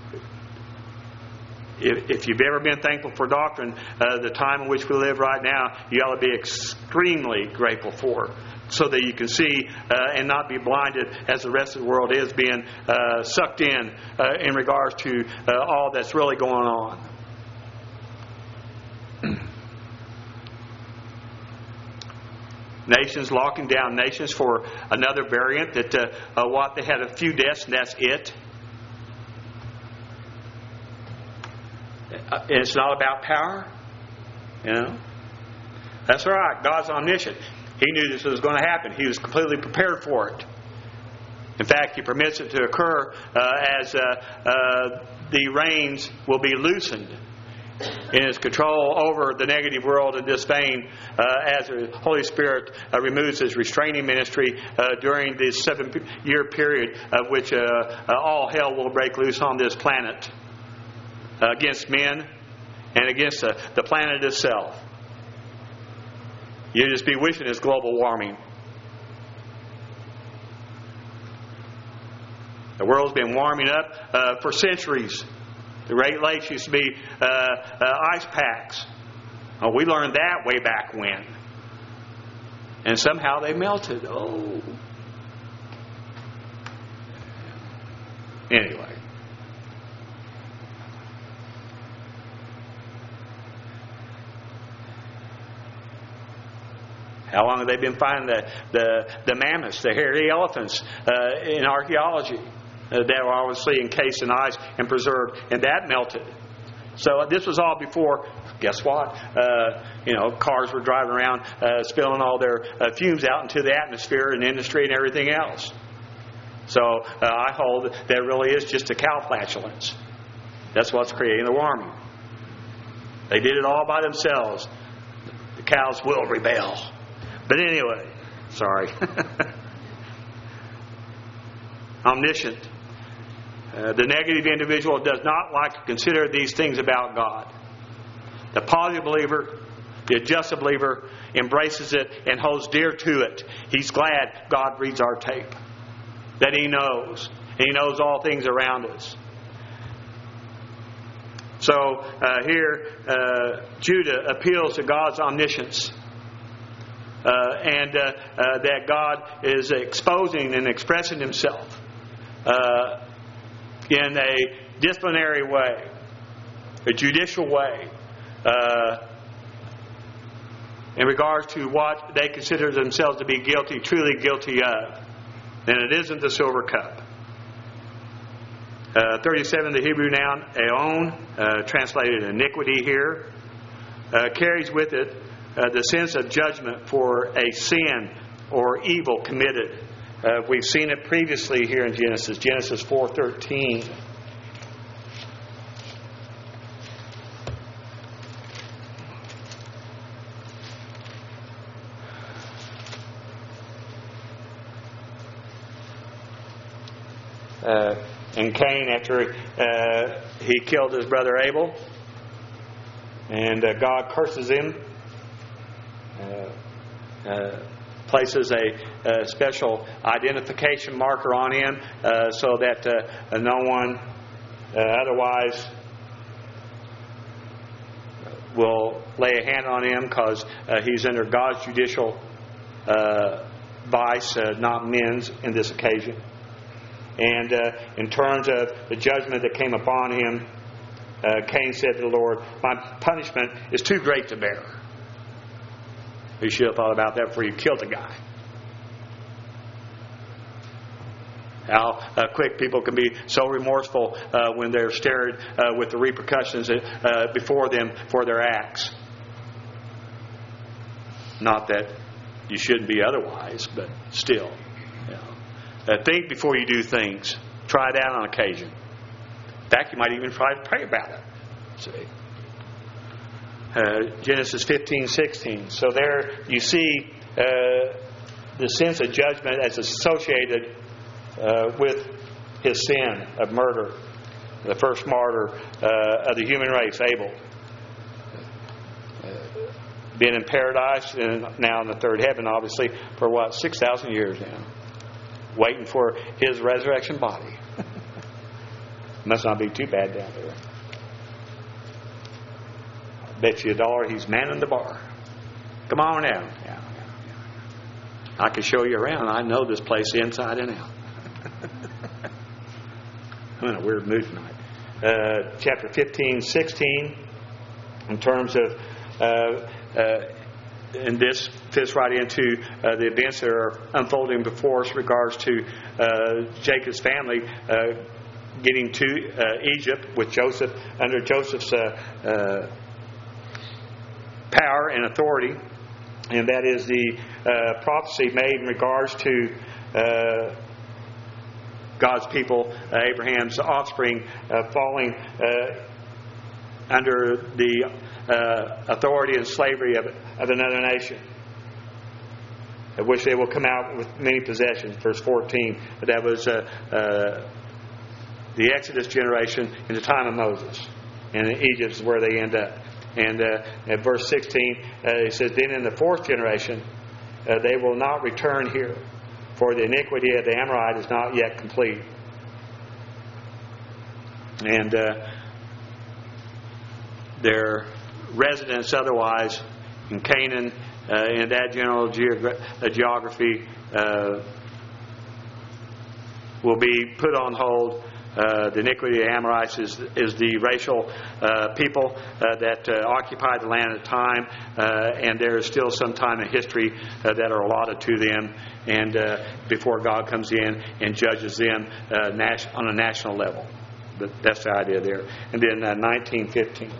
if, if you've ever been thankful for doctrine, uh, the time in which we live right now, you ought to be extremely grateful for it, so that you can see uh, and not be blinded as the rest of the world is being uh, sucked in uh, in regards to uh, all that's really going on. Nations locking down nations for another variant that uh, uh, what they had a few deaths and that's it. And it's not about power, you know. That's all right. God's omniscient. He knew this was going to happen. He was completely prepared for it. In fact, He permits it to occur uh, as uh, uh, the reins will be loosened in His control over the negative world in this vein, uh, as the Holy Spirit uh, removes His restraining ministry uh, during this seven-year period of which uh, uh, all hell will break loose on this planet uh, against men and against uh, the planet itself. You just be wishing it's global warming. The world's been warming up uh, for centuries. The Great Lakes used to be uh, uh, ice packs. Oh, we learned that way back when. And somehow they melted. Oh. Anyway. How long have they been finding the, the, the mammoths, the hairy elephants uh, in archaeology? Uh, that were obviously encased in ice and preserved, and that melted. So this was all before, guess what? Uh, you know, cars were driving around uh, spilling all their uh, fumes out into the atmosphere and industry and everything else. So uh, I hold that it really is just a cow flatulence. That's what's creating the warming. They did it all by themselves. The cows will rebel. But anyway, sorry. Omniscient. Uh, the negative individual does not like to consider these things about God. The positive believer, the adjusted believer, embraces it and holds dear to it. He's glad God reads our tape. That He knows. And He knows all things around us. So uh, here, uh, Judah appeals to God's omniscience. Uh, and uh, uh, that God is exposing and expressing Himself uh, in a disciplinary way, a judicial way, uh, in regards to what they consider themselves to be guilty, truly guilty of. And it isn't the silver cup. Uh, thirty-seven, the Hebrew noun eon, uh, translated iniquity here, uh, carries with it uh, the sense of judgment for a sin or evil committed. Uh, we've seen it previously here in Genesis, Genesis four thirteen. Uh, and Cain, after uh, he killed his brother Abel, and uh, God curses him, uh, uh, places a, a special identification marker on him uh, so that uh, no one uh, otherwise will lay a hand on him, because uh, he's under God's judicial uh, vice, uh, not men's in this occasion. And uh, in terms of the judgment that came upon him, uh, Cain said to the Lord, "My punishment is too great to bear." You should have thought about that before you killed the guy. How uh, quick people can be so remorseful uh, when they're stared uh, with the repercussions uh, before them for their acts. Not that you shouldn't be otherwise, but still. You know. Uh, think before you do things. Try that on occasion. In fact, you might even try to pray about it. See? uh, Genesis fifteen, sixteen. So there you see uh, the sense of judgment as associated uh, with his sin of murder. The first martyr uh, of the human race, Abel. Uh, been in paradise and now in the third heaven, obviously, for what, six thousand years now. Waiting for his resurrection body. Must not be too bad down there. I bet you a dollar he's manning the bar. Come on down. Yeah, yeah, yeah. I can show you around. I know this place inside and out. I'm in a weird mood tonight. Uh, chapter fifteen, sixteen, in terms of, uh, uh, and this fits right into uh, the events that are unfolding before us in regards to uh, Jacob's family uh, getting to uh, Egypt with Joseph, under Joseph's uh, uh, power and authority. And that is the uh, prophecy made in regards to uh, God's people, uh, Abraham's offspring, uh, falling uh, under the uh, authority and slavery of, of another nation, of which they will come out with many possessions. Verse fourteen, but that was uh, uh, the Exodus generation in the time of Moses. And Egypt is where they end up. And uh, at verse sixteen, uh, it says, then in the fourth generation, uh, they will not return here, for the iniquity of the Amorite is not yet complete. And uh, their residence otherwise in Canaan, uh, in that general geogra- uh, geography, uh, will be put on hold. Uh, the iniquity of the Amorites is, is the racial uh, people uh, that uh, occupied the land at the time, uh, and there is still some time in history uh, that are allotted to them, and uh, before God comes in and judges them uh, nas- on a national level. But that's the idea there. And then uh, nineteen fifteen.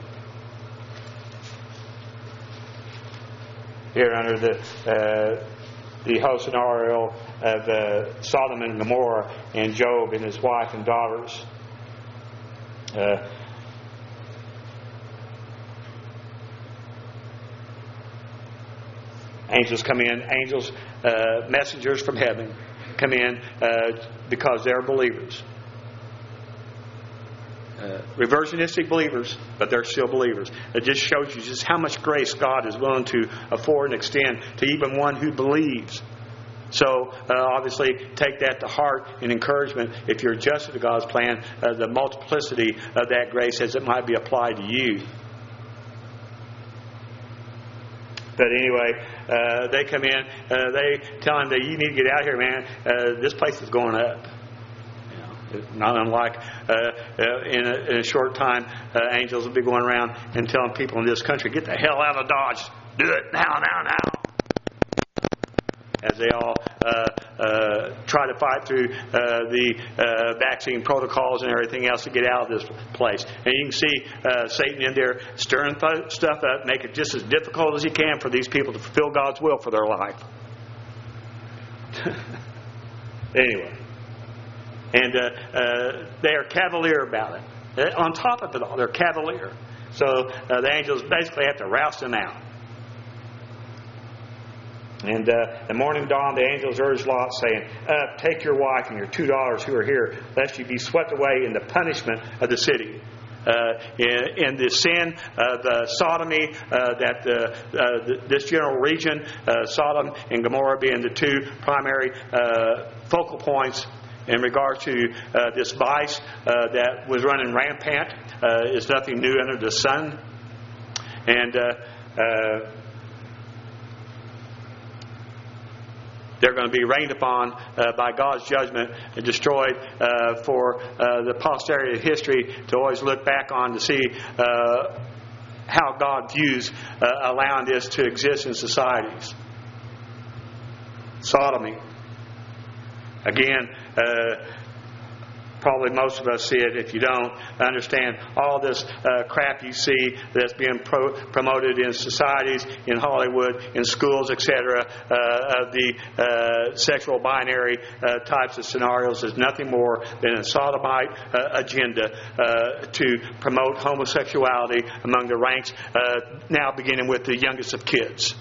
Here under the uh, the whole scenario of uh, Sodom and Gomorrah and Job and his wife and daughters. Uh, angels come in. Angels, uh, messengers from heaven come in uh, because they're believers. Uh, reversionistic believers, but they're still believers. It just shows you just how much grace God is willing to afford and extend to even one who believes. So, uh, obviously, take that to heart in encouragement. If you're adjusted to God's plan, uh, the multiplicity of that grace as it might be applied to you. But anyway, uh, they come in. Uh, they tell him that you need to get out of here, man. Uh, this place is going up. Not unlike uh, uh, in, a, in a short time, uh, angels will be going around and telling people in this country, get the hell out of Dodge. Do it now, now, now. As they all uh, uh, try to fight through uh, the uh, vaccine protocols and everything else to get out of this place. And you can see uh, Satan in there stirring th- stuff up, make it just as difficult as he can for these people to fulfill God's will for their life. Anyway. And uh, uh, they are cavalier about it. Uh, on top of it all, they're cavalier. So uh, the angels basically have to roust them out. And uh, the morning dawned, the angels urged Lot, saying, Up, take your wife and your two daughters who are here, lest you be swept away in the punishment of the city. Uh, in, in the sin, uh, the sodomy, uh, that uh, uh, the, this general region, uh, Sodom and Gomorrah being the two primary uh, focal points in regards to uh, this vice uh, that was running rampant, uh, is nothing new under the sun. And uh, uh, they're going to be rained upon uh, by God's judgment and destroyed uh, for uh, the posterity of history to always look back on to see uh, how God views uh, allowing this to exist in societies. Sodomy. Again, uh, probably most of us see it. If you don't understand all this uh, crap you see that's being pro- promoted in societies, in Hollywood, in schools, et cetera, uh, of the uh, sexual binary uh, types of scenarios is nothing more than a sodomite uh, agenda uh, to promote homosexuality among the ranks, uh, now beginning with the youngest of kids.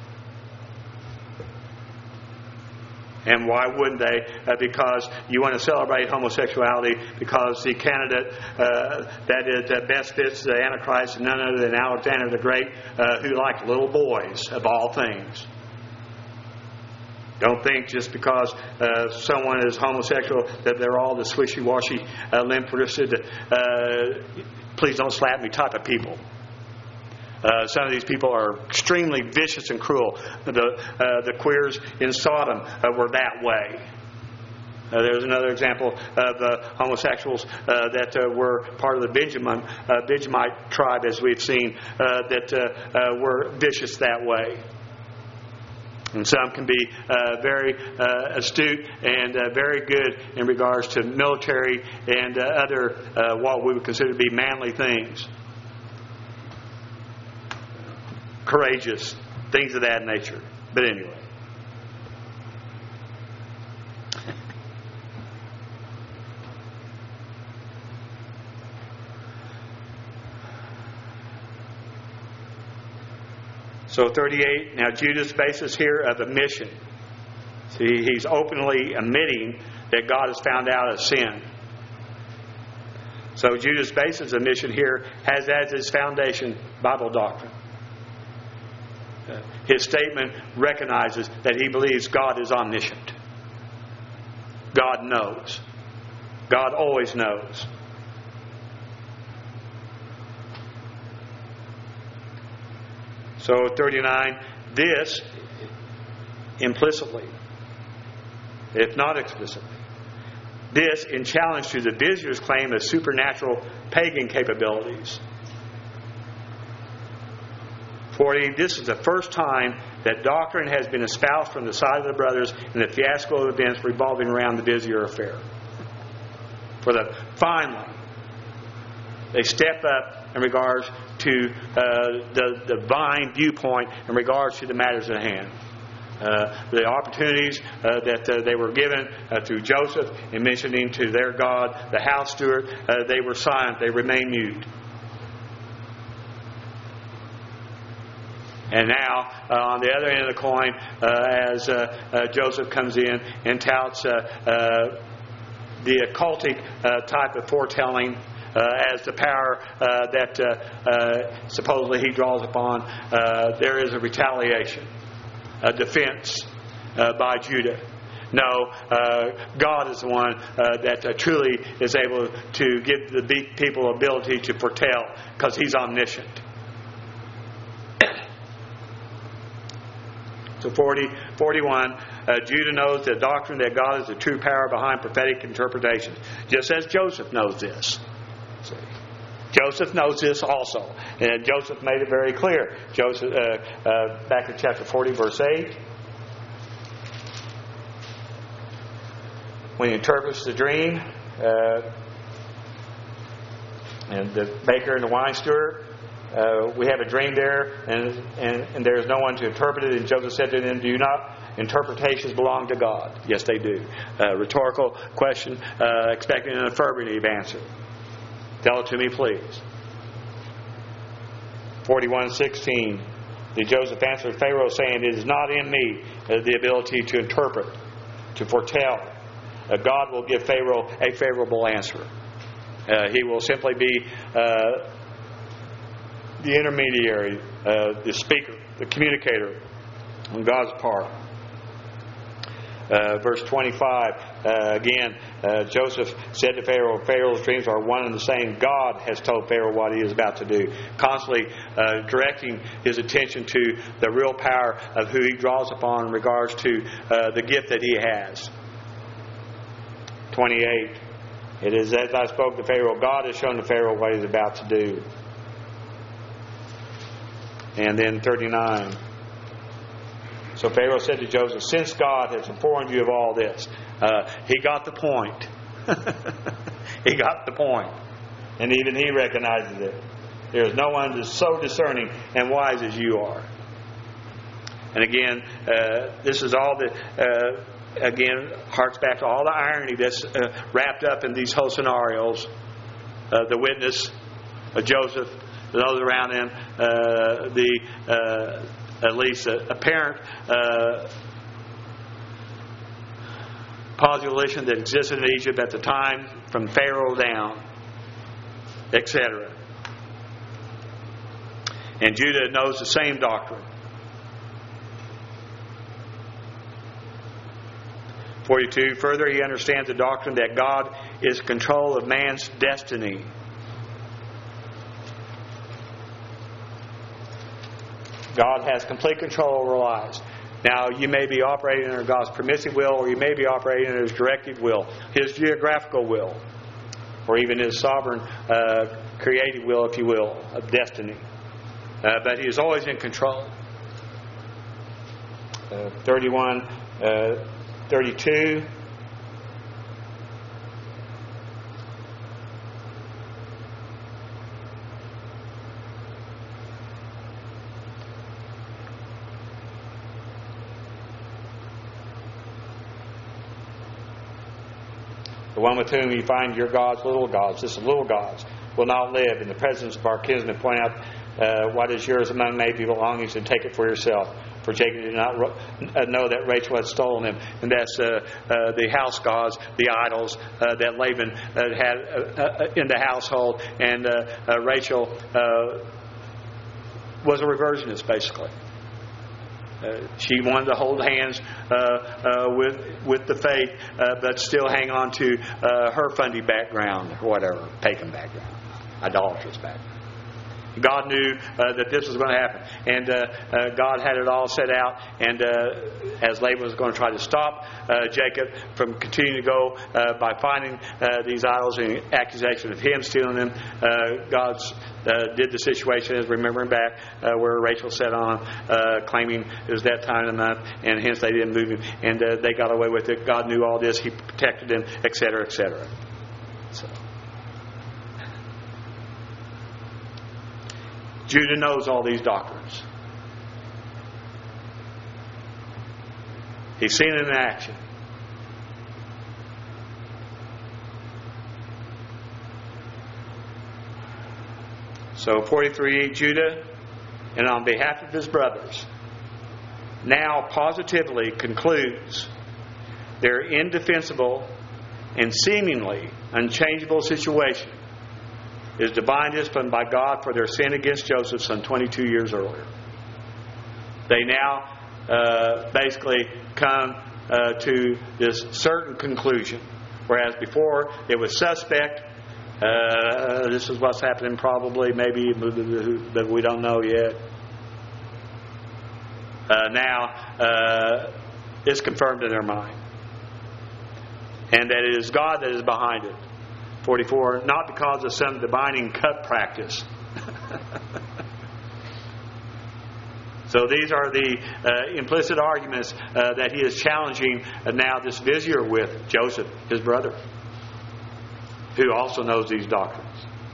And why wouldn't they? Uh, because you want to celebrate homosexuality because the candidate uh, that is, uh, best fits the Antichrist is none other than Alexander the Great, uh, who liked little boys of all things. Don't think just because uh, someone is homosexual that they're all the swishy-washy, uh, limp-wristed, uh, please don't slap me type of people. Uh, some of these people are extremely vicious and cruel. The uh, the queers in Sodom uh, were that way. Uh, there's another example of uh, homosexuals uh, that uh, were part of the Benjamin uh, Benjamite tribe, as we've seen, uh, that uh, uh, were vicious that way. And some can be uh, very uh, astute and uh, very good in regards to military and uh, other uh, what we would consider to be manly things. Courageous, things of that nature. But anyway. So thirty-eight, now Judah's basis here of admission. See, he's openly admitting that God has found out a sin. So Judah's basis of admission here has as its foundation Bible doctrine. His statement recognizes that he believes God is omniscient. God knows. God always knows. So thirty-nine, this implicitly, if not explicitly, this in challenge to the visitors' claim of supernatural pagan capabilities. forty, this is the first time that doctrine has been espoused from the side of the brothers in the fiasco of events revolving around the Vizier affair. For the finally, they step up in regards to uh, the, the divine viewpoint in regards to the matters at hand. Uh, the opportunities uh, that uh, they were given uh, through Joseph in mentioning to their God, the house steward, uh, they were silent, they remained mute. And now, uh, on the other end of the coin, uh, as uh, uh, Joseph comes in and touts uh, uh, the occultic uh, type of foretelling uh, as the power uh, that uh, uh, supposedly he draws upon, uh, there is a retaliation, a defense uh, by Judah. No, uh, God is the one uh, that uh, truly is able to give the people ability to foretell because He's omniscient. So forty, forty-one, uh, Judah knows the doctrine that God is the true power behind prophetic interpretations. Just as Joseph knows this. See? Joseph knows this also. And Joseph made it very clear. Joseph, uh, uh, back in chapter forty, verse eight. When he interprets the dream, uh, and the baker and the wine steward, Uh, we have a dream there, and, and, and there is no one to interpret it. And Joseph said to them, do not interpretations belong to God? Yes, they do. Uh, rhetorical question, uh, expecting an affirmative answer. Tell it to me, please. forty-one sixteen. Did Joseph answer Pharaoh, saying, it is not in me uh, the ability to interpret, to foretell. Uh, God will give Pharaoh a favorable answer. Uh, he will simply be Uh, the intermediary, uh, the speaker, the communicator on God's part. Uh, verse twenty-five, uh, again, uh, Joseph said to Pharaoh, Pharaoh's dreams are one and the same. God has told Pharaoh what he is about to do. Constantly uh, directing his attention to the real power of who he draws upon in regards to uh, the gift that he has. twenty-eight, it is as I spoke to Pharaoh, God has shown to Pharaoh what he's about to do. And then thirty-nine. So Pharaoh said to Joseph, since God has informed you of all this, uh, he got the point. He got the point. And even he recognizes it. There is no one that's so discerning and wise as you are. And again, uh, this is all that, uh, again, harks back to all the irony that's uh, wrapped up in these whole scenarios. Uh, the witness of Joseph, those around him, uh, the uh, at least a, a parent uh, population that existed in Egypt at the time, from Pharaoh down, et cetera. And Judah knows the same doctrine. forty-two, further he understands the doctrine that God is in control of man's destiny. God has complete control over our lives. Now, you may be operating under God's permissive will, or you may be operating under His directive will, His geographical will, or even His sovereign uh, creative will, if you will, of destiny. Uh, but He is always in control. Uh, thirty-one, uh, thirty-two. The one with whom you find your gods, little gods, this is little gods, will not live in the presence of our kinsmen. Point out uh, what is yours among maybe belongings and take it for yourself. For Jacob did not know that Rachel had stolen him. And that's uh, uh, the house gods, the idols uh, that Laban uh, had uh, uh, in the household. And uh, uh, Rachel uh, was a reversionist, basically. Uh, she wanted to hold hands uh, uh, with with the faith, uh, but still hang on to uh, her fundy background, or whatever, pagan background, idolatrous background. God knew uh, that this was going to happen. And uh, uh, God had it all set out. And uh, as Laban was going to try to stop uh, Jacob from continuing to go uh, by finding uh, these idols and accusation of him stealing them, uh, God uh, did the situation, as remembering back, uh, where Rachel sat on, uh, claiming it was that time of the month, and hence they didn't move him. And uh, they got away with it. God knew all this. He protected them, et cetera, et cetera. So. Judah knows all these doctrines. He's seen it in action. So forty-three, Judah, and on behalf of his brothers, now positively concludes their indefensible and seemingly unchangeable situation is divine discipline by God for their sin against Joseph some twenty-two years earlier. They now uh, basically come uh, to this certain conclusion, whereas before it was suspect. Uh, this is what's happening probably, maybe, but we don't know yet. Uh, now uh, it's confirmed in their mind. And that it is God that is behind it. forty-four, not because of some divining cut practice. So these are the uh, implicit arguments uh, that he is challenging uh, now this vizier with, Joseph, his brother, who also knows these doctrines.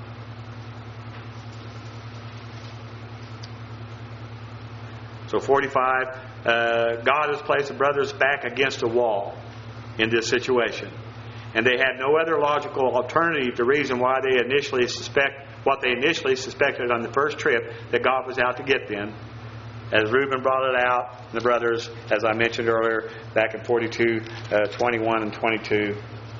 So forty-five, uh, God has placed the brothers back against a wall in this situation. And they had no other logical alternative to reason why they initially suspect what they initially suspected on the first trip, that God was out to get them. As Reuben brought it out, the brothers, as I mentioned earlier, back in forty-two, uh, twenty-one and twenty-two,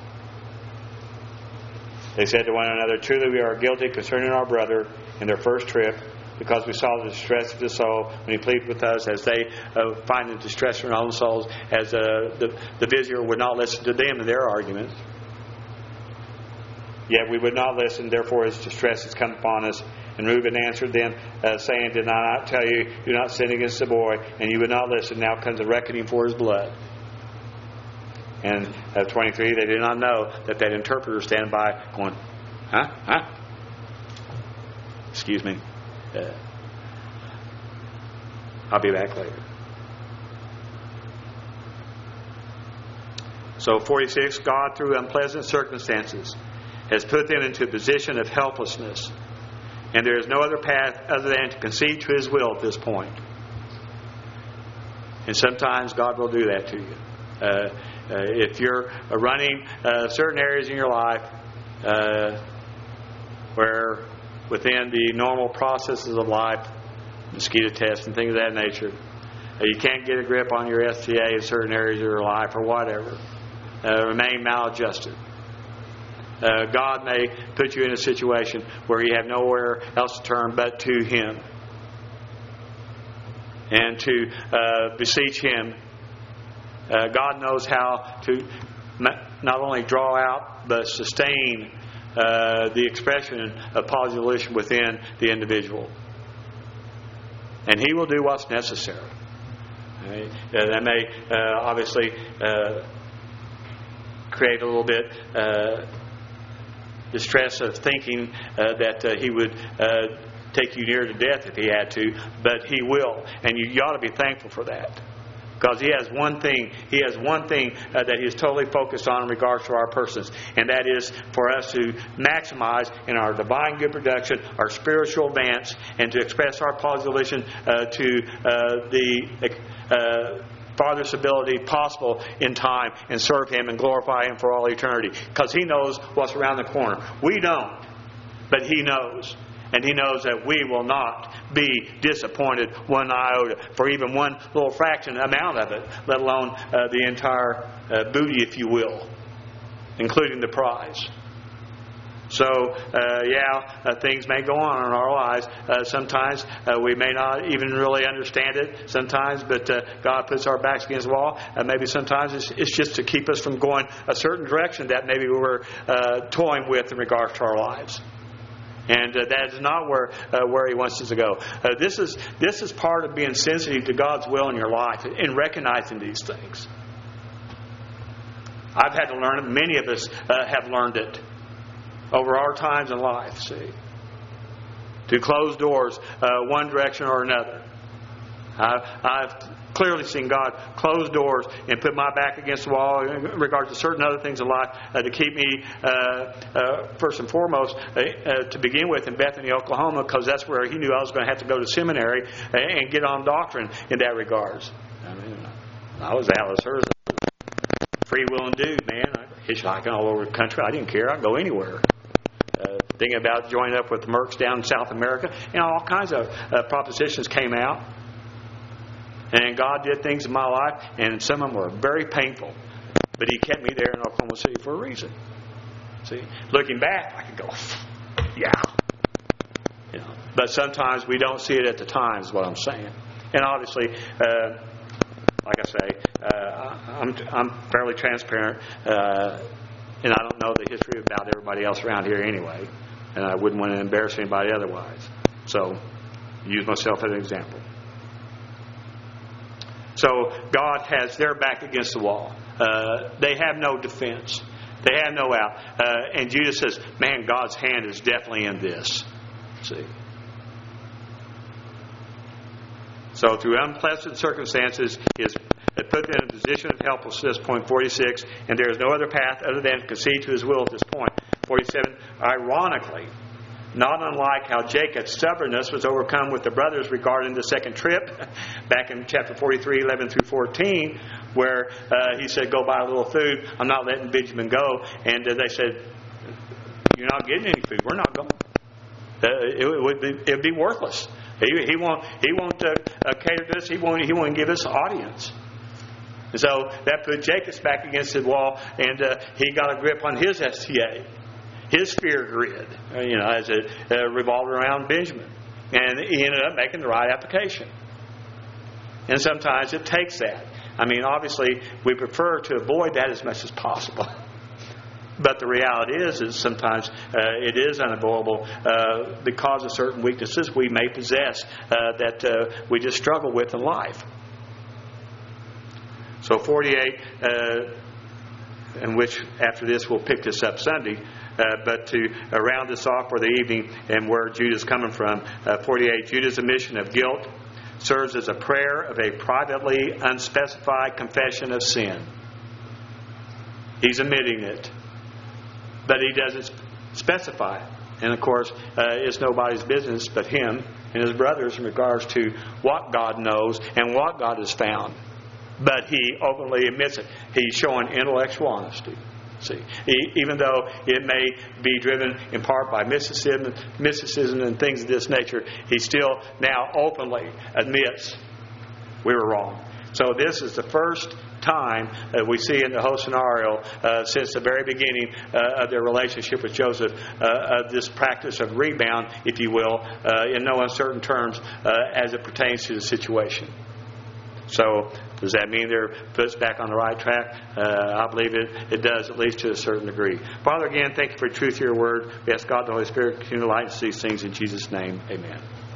they said to one another, "Truly we are guilty concerning our brother in their first trip, because we saw the distress of his soul when he pleaded with us," as they uh, find the distress in their own souls, as uh, the, the vizier would not listen to them in their arguments. Yet we would not listen, therefore his distress has come upon us. And Reuben answered them, uh, saying, "Did I not tell you, do not sin against the boy? And you would not listen. Now comes the reckoning for his blood." And uh, twenty-three, they did not know that that interpreter standing by going, huh? Huh? Excuse me. Uh, I'll be back later. So forty-six, God, through unpleasant circumstances, has put them into a position of helplessness. And there is no other path other than to concede to His will at this point. And sometimes God will do that to you. Uh, uh, if you're uh, running uh, certain areas in your life uh, where within the normal processes of life, mosquito tests and things of that nature, uh, you can't get a grip on your S T A in certain areas of your life or whatever, uh, remain maladjusted. Uh, God may put you in a situation where you have nowhere else to turn but to Him. And to uh, beseech Him. Uh, God knows how to not only draw out but sustain uh, the expression of positive volition within the individual. And He will do what's necessary. Right? Uh, that may uh, obviously uh, create a little bit uh, distress of thinking uh, that uh, He would uh, take you near to death if He had to, but He will. And you, you ought to be thankful for that. Because He has one thing, He has one thing uh, that He is totally focused on in regards to our persons. And that is for us to maximize in our divine good production, our spiritual advance, and to express our positive volition uh, to uh, the uh, farthest ability possible in time and serve Him and glorify Him for all eternity. Because He knows what's around the corner. We don't, but He knows. And He knows that we will not be disappointed one iota for even one little fraction amount of it, let alone uh, the entire uh, booty, if you will, including the prize. So, uh, yeah, uh, things may go on in our lives. Uh, sometimes uh, we may not even really understand it sometimes, but uh, God puts our backs against the wall. Uh, maybe sometimes it's, it's just to keep us from going a certain direction that maybe we were uh, toying with in regards to our lives. And uh, that is not where uh, where He wants us to go. Uh, this is this is part of being sensitive to God's will in your life and recognizing these things. I've had to learn it. Many of us uh, have learned it over our times in life. See, to close doors uh, one direction or another. Uh, I've clearly seen God close doors and put my back against the wall in regards to certain other things in life uh, to keep me, uh, uh, first and foremost, uh, uh, to begin with in Bethany, Oklahoma, because that's where He knew I was going to have to go to seminary and get on doctrine in that regards. I mean, I was Alice Hers, free willing dude, man. I hitchhiking all over the country. I didn't care. I'd go anywhere. Uh, thinking about joining up with the Mercs down in South America. You know, all kinds of uh, propositions came out. And God did things in my life, and some of them were very painful. But He kept me there in Oklahoma City for a reason. See, looking back, I could go, yeah. You know, but sometimes we don't see it at the time, is what I'm saying. And obviously, uh, like I say, uh, I'm, I'm fairly transparent, uh, and I don't know the history about everybody else around here anyway. And I wouldn't want to embarrass anybody otherwise. So, use myself as an example. So God has their back against the wall. Uh, they have no defense. They have no out. Uh, and Judas says, man, God's hand is definitely in this. See? So through unpleasant circumstances, He is put in a position of helplessness, point forty-six, and there is no other path other than to concede to His will at this point. forty-seven, ironically, not unlike how Jacob's stubbornness was overcome with the brothers regarding the second trip, back in chapter forty-three, eleven through fourteen, where uh, he said, go buy a little food. I'm not letting Benjamin go. And uh, they said, you're not getting any food. We're not going. Uh, it, it would be, it would be worthless. He, he won't, he won't uh, uh, cater to us. He won't, he won't give us audience. And so that put Jacob's back against the wall, and uh, he got a grip on his S T A. His fear grid, you know, as it uh, revolved around Benjamin. And he ended up making the right application. And sometimes it takes that. I mean, obviously, we prefer to avoid that as much as possible. But the reality is, is sometimes uh, it is unavoidable uh, because of certain weaknesses we may possess uh, that uh, we just struggle with in life. So forty-eight, uh, in which after this we'll pick this up Sunday, uh, but to uh, round this off for the evening and where Judah's coming from, uh, forty-eight, Judah's admission of guilt serves as a prayer of a privately unspecified confession of sin. He's admitting it. But he doesn't specify. And of course, uh, it's nobody's business but him and his brothers in regards to what God knows and what God has found. But he openly admits it. He's showing intellectual honesty. See, he, even though it may be driven in part by mysticism, mysticism and things of this nature, he still now openly admits we were wrong. So this is the first time that we see in the whole scenario uh, since the very beginning uh, of their relationship with Joseph uh, of this practice of rebound, if you will, uh, in no uncertain terms uh, as it pertains to the situation. So does that mean their foot's back on the right track? Uh, I believe it, it does, at least to a certain degree. Father, again, thank you for the truth of your word. We ask God the Holy Spirit to continue to light us these things in Jesus' name. Amen.